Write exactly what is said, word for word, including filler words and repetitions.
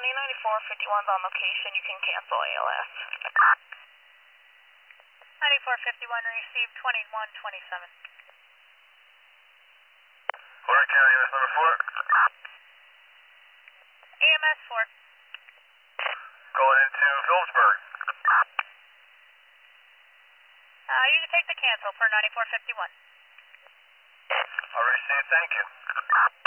County, ninety-four fifty-one's on location. You can cancel A L S. ninety-four fifty-one received twenty-one twenty-seven. Florida County, E M S number four. E M S four. Going into Phillipsburg. Uh, you can take the cancel for ninety-four fifty-one. Already received, thank you.